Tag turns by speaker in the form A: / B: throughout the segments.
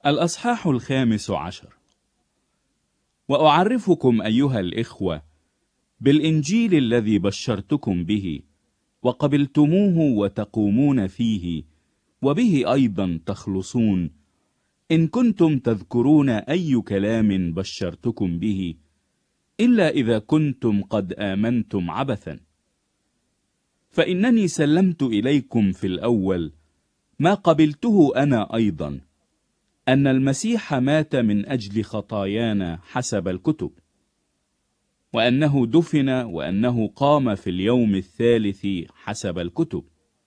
A: الأصحاح 15. وأعرفكم أيها الإخوة بالإنجيل الذي بشرتكم به وقبلتموه وتقومون فيه، وبه أيضا تخلصون، إن كنتم تذكرون أي كلام بشرتكم به، إلا إذا كنتم قد آمنتم عبثا. فإنني سلمت إليكم في الأول ما قبلته أنا أيضا، أن المسيح مات من أجل خطايانا حسب الكتب، وأنه دفن، وأنه قام في اليوم الثالث حسب الكتب،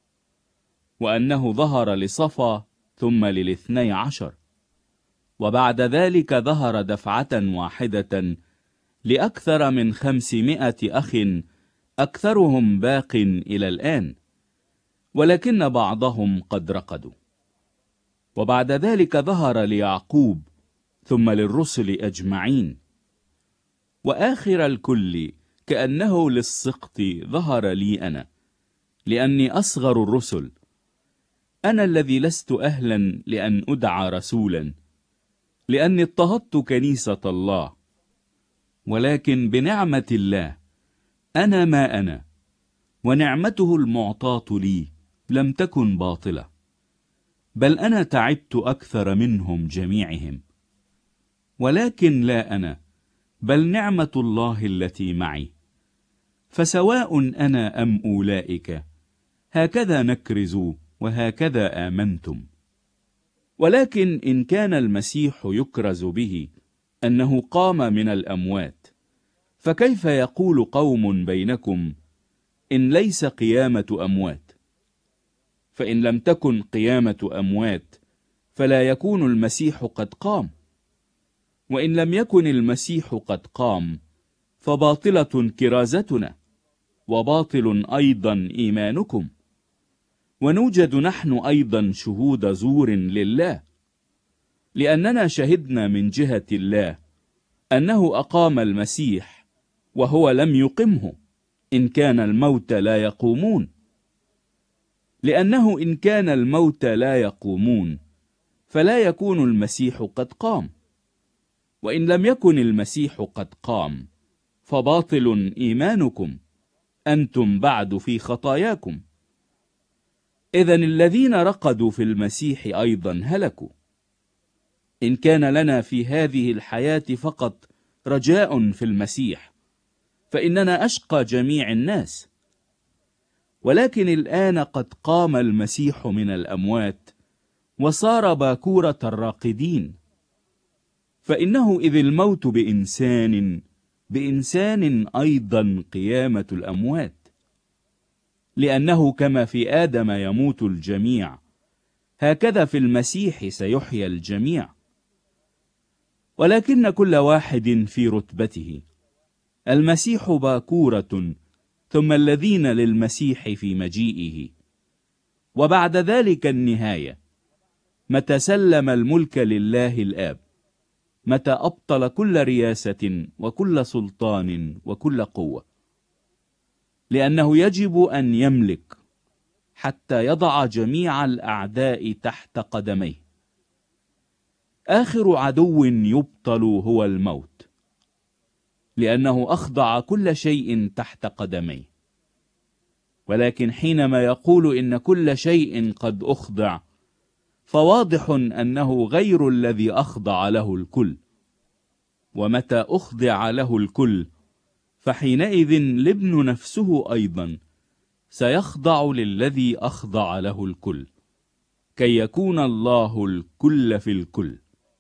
A: وأنه ظهر لصفا ثم لل12، وبعد ذلك ظهر دفعة واحدة لأكثر من 500 أخ، أكثرهم باق إلى الآن، ولكن بعضهم قد رقدوا. وبعد ذلك ظهر ليعقوب، ثم للرسل أجمعين، وآخر الكل كأنه للسقط ظهر لي أنا، لأني أصغر الرسل، أنا الذي لست أهلا لأن أدعى رسولا، لأني اضطهدت كنيسة الله. ولكن بنعمة الله أنا ما أنا، ونعمته المعطاة لي لم تكن باطلة، بل أنا تعبت أكثر منهم جميعهم. ولكن لا أنا، بل نعمة الله التي معي. فسواء أنا أم أولئك، هكذا نكرز وهكذا آمنتم. ولكن إن كان المسيح يكرز به أنه قام من الأموات، فكيف يقول قوم بينكم إن ليس قيامة أموات؟ فإن لم تكن قيامة أموات، فلا يكون المسيح قد قام. وإن لم يكن المسيح قد قام، فباطلة كرازتنا، وباطل أيضا إيمانكم، ونوجد نحن أيضا شهود زور لله، لأننا شهدنا من جهة الله أنه أقام المسيح، وهو لم يقمه، إن كان الموت لا يقومون. لأنه إن كان الموت لا يقومون، فلا يكون المسيح قد قام. وإن لم يكن المسيح قد قام، فباطل إيمانكم، أنتم بعد في خطاياكم. إذن الذين رقدوا في المسيح أيضا هلكوا. إن كان لنا في هذه الحياة فقط رجاء في المسيح، فإننا أشقى جميع الناس. ولكن الآن قد قام المسيح من الأموات، وصار باكورة الراقدين. فإنه إذ الموت بإنسان أيضا قيامة الأموات. لأنه كما في آدم يموت الجميع، هكذا في المسيح سيحيا الجميع. ولكن كل واحد في رتبته، المسيح باكورة، ثم الذين للمسيح في مجيئه، وبعد ذلك النهاية، متى سلم الملك لله الآب، متى أبطل كل رياسة وكل سلطان وكل قوة. لأنه يجب أن يملك حتى يضع جميع الأعداء تحت قدميه. آخر عدو يبطل هو الموت، لأنه أخضع كل شيء تحت قدميه. ولكن حينما يقول إن كل شيء قد أخضع، فواضح أنه غير الذي أخضع له الكل. ومتى أخضع له الكل، فحينئذ الابن نفسه أيضا سيخضع للذي أخضع له الكل، كي يكون الله الكل في الكل.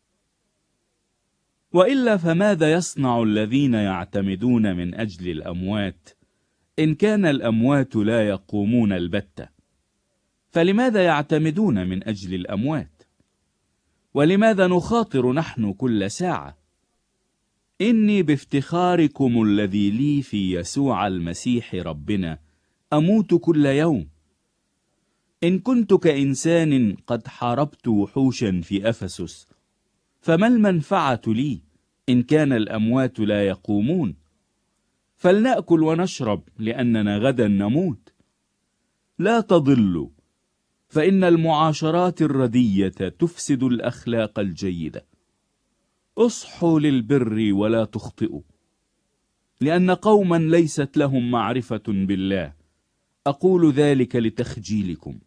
A: وإلا فماذا يصنع الذين يعتمدون من أجل الأموات، إن كان الأموات لا يقومون البتة؟ فلماذا يعتمدون من أجل الأموات؟ ولماذا نخاطر نحن كل ساعة؟ إني بافتخاركم الذي لي في يسوع المسيح ربنا أموت كل يوم. إن كنت كإنسان قد حاربت وحوشا في أفسس، فما المنفعة لي إن كان الأموات لا يقومون؟ فلنأكل ونشرب، لأننا غدا نموت. لا تضلوا، فإن المعاشرات الردية تفسد الأخلاق الجيدة. اصحوا للبر ولا تخطئوا، لأن قوما ليست لهم معرفة بالله. أقول ذلك لتخجيلكم.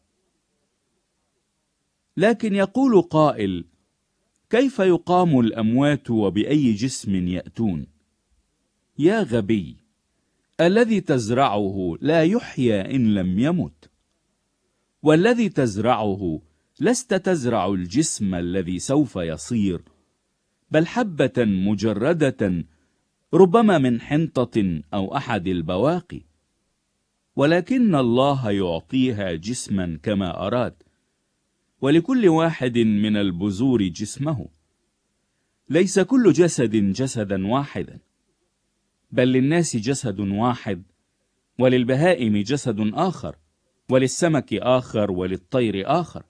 A: لكن يقول قائل: كيف يقام الأموات وبأي جسم يأتون؟ يا غبي، الذي تزرعه لا يحيى إن لم يمت، والذي تزرعه لست تزرع الجسم الذي سوف يصير، بل حبة مجردة ربما من حنطة أو أحد البواقي. ولكن الله يعطيها جسما كما أراد، ولكل واحد من البذور جسمه. ليس كل جسد جسدا واحدا، بل للناس جسد واحد، وللبهائم جسد آخر، وللسمك آخر، وللطير آخر.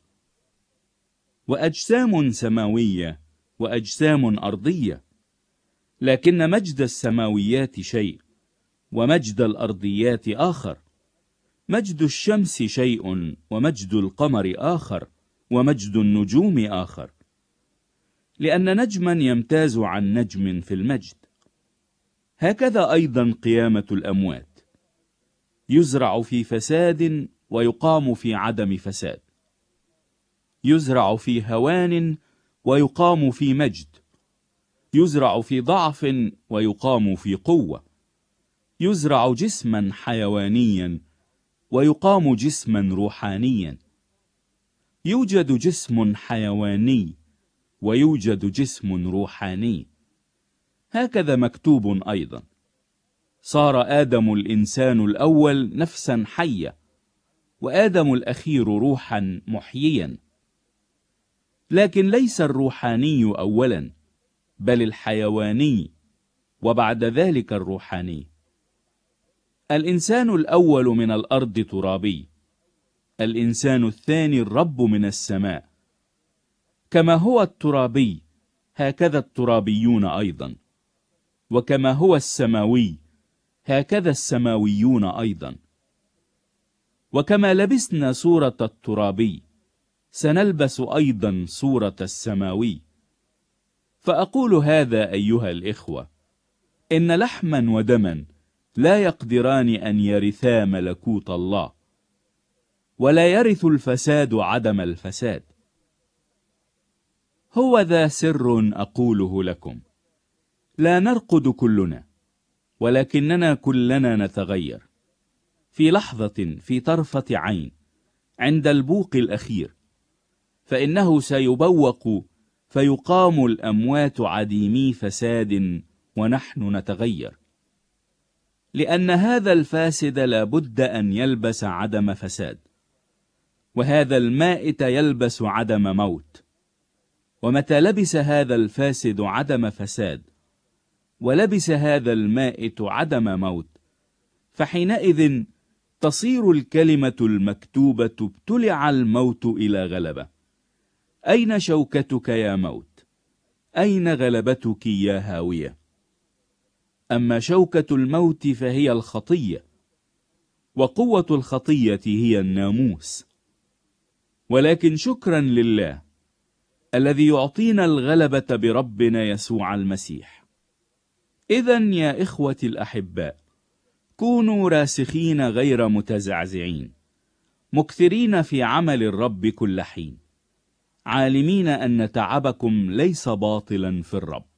A: وأجسام سماوية وأجسام أرضية، لكن مجد السماويات شيء، ومجد الأرضيات آخر. مجد الشمس شيء، ومجد القمر آخر، ومجد النجوم آخر، لأن نجما يمتاز عن نجم في المجد. هكذا أيضا قيامة الأموات، يزرع في فساد ويقام في عدم فساد، يزرع في هوان ويقام في مجد، يزرع في ضعف ويقام في قوة، يزرع جسما حيوانيا ويقام جسما روحانيا. يوجد جسم حيواني ويوجد جسم روحاني. هكذا مكتوب أيضا: صار آدم الإنسان الأول نفسا حية، وآدم الأخير روحا محييا. لكن ليس الروحاني أولا، بل الحيواني، وبعد ذلك الروحاني. الإنسان الأول من الأرض ترابي، الإنسان الثاني الرب من السماء. كما هو الترابي هكذا الترابيون أيضا، وكما هو السماوي هكذا السماويون أيضا. وكما لبسنا صورة الترابي سنلبس أيضا صورة السماوي. فأقول هذا أيها الإخوة: إن لحما ودما لا يقدران أن يرثا ملكوت الله، ولا يرث الفساد عدم الفساد. هو ذا سر أقوله لكم: لا نرقد كلنا، ولكننا كلنا نتغير في لحظة، في طرفة عين، عند البوق الأخير. فإنه سيبوق فيقام الأموات عديمي فساد، ونحن نتغير. لأن هذا الفاسد لا بد أن يلبس عدم فساد، وهذا المائت يلبس عدم موت. ومتى لبس هذا الفاسد عدم فساد، ولبس هذا المائت عدم موت، فحينئذ تصير الكلمة المكتوبة: ابتلع الموت إلى غلبة. أين شوكتك يا موت؟ أين غلبتك يا هاوية؟ أما شوكة الموت فهي الخطية، وقوة الخطية هي الناموس. ولكن شكرا لله الذي يعطينا الغلبة بربنا يسوع المسيح. إذن يا إخوتي الأحباء، كونوا راسخين غير متزعزعين، مكثرين في عمل الرب كل حين، عالمين أن تعبكم ليس باطلا في الرب.